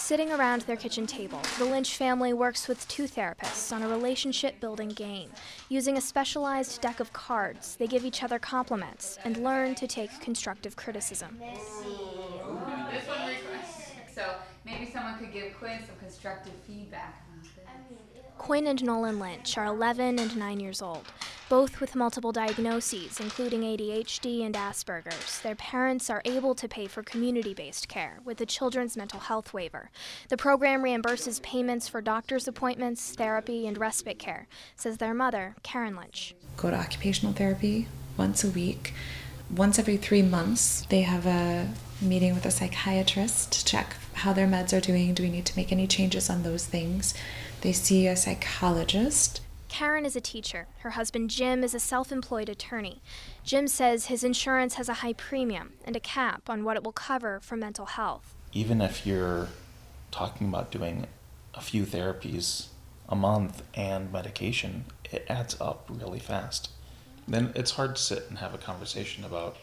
Sitting around their kitchen table, the Lynch family works with two therapists on a relationship-building game. Using a specialized deck of cards, they give each other compliments and learn to take constructive criticism. This one requests. So maybe someone could give Quinn some constructive feedback about this. Quinn and Nolan Lynch are 11 and 9 years old, both with multiple diagnoses, including ADHD and Asperger's. Their parents are able to pay for community-based care with the Children's Mental Health Waiver. The program reimburses payments for doctor's appointments, therapy, and respite care, says their mother, Karen Lynch. Go to occupational therapy once a week. Once every 3 months, they have a meeting with a psychiatrist to check how their meds are doing. Do we need to make any changes on those things? They see a psychologist. Karen is a teacher. Her husband, Jim, is a self-employed attorney. Jim says his insurance has a high premium and a cap on what it will cover for mental health. Even if you're talking about doing a few therapies a month and medication, it adds up really fast. Then it's hard to sit and have a conversation about,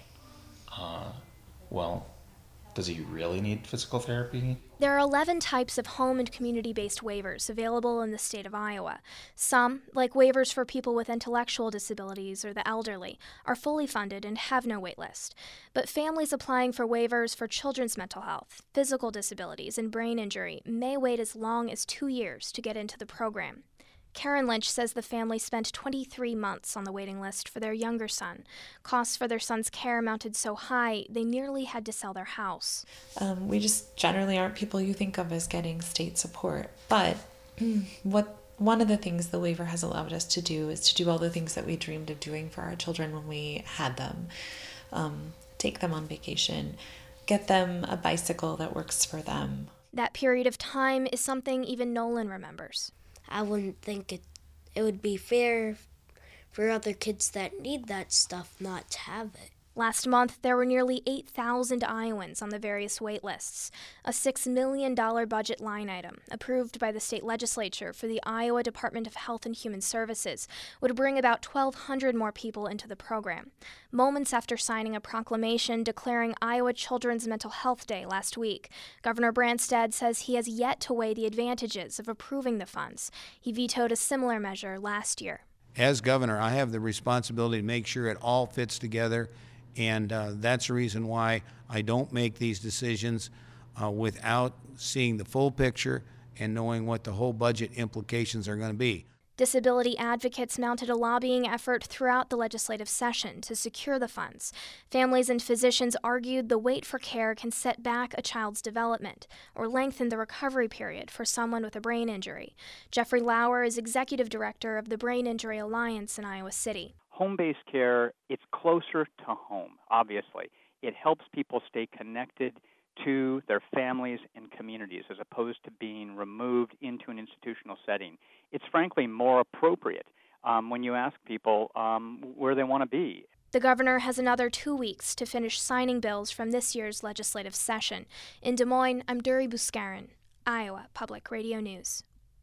well, does he really need physical therapy? There are 11 types of home and community-based waivers available in the state of Iowa. Some, like waivers for people with intellectual disabilities or the elderly, are fully funded and have no wait list. But families applying for waivers for children's mental health, physical disabilities, and brain injury may wait as long as 2 years to get into the program. Karen Lynch says the family spent 23 months on the waiting list for their younger son. Costs for their son's care mounted so high, they nearly had to sell their house. We just generally aren't people you think of as getting state support. But one of the things the waiver has allowed us to do is to do all the things that we dreamed of doing for our children when we had them. Take them on vacation, get them a bicycle that works for them. That period of time is something even Nolan remembers. I wouldn't think it would be fair for other kids that need that stuff not to have it. Last month, there were nearly 8,000 Iowans on the various wait lists, a $6 million budget line item approved by the state legislature for the Iowa Department of Health and Human Services would bring about 1,200 more people into the program. Moments after signing a proclamation declaring Iowa Children's Mental Health Day last week, Governor Branstad says he has yet to weigh the advantages of approving the funds. He vetoed a similar measure last year. As governor, I have the responsibility to make sure it all fits together. And that's the reason why I don't make these decisions without seeing the full picture and knowing what the whole budget implications are going to be. Disability advocates mounted a lobbying effort throughout the legislative session to secure the funds. Families and physicians argued the wait for care can set back a child's development or lengthen the recovery period for someone with a brain injury. Jeffrey Lauer is executive director of the Brain Injury Alliance in Iowa City. Home-based care, it's closer to home, obviously. It helps people stay connected to their families and communities as opposed to being removed into an institutional setting. It's frankly more appropriate when you ask people where they want to be. The governor has another 2 weeks to finish signing bills from this year's legislative session. In Des Moines, I'm Duri Buskarin, Iowa Public Radio News.